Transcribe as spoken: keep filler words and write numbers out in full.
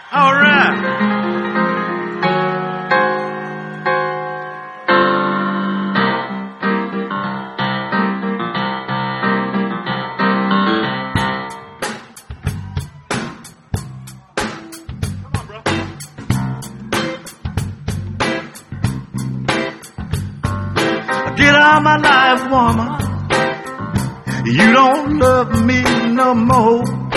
All right. Get out of my life, woman. You don't love me no more.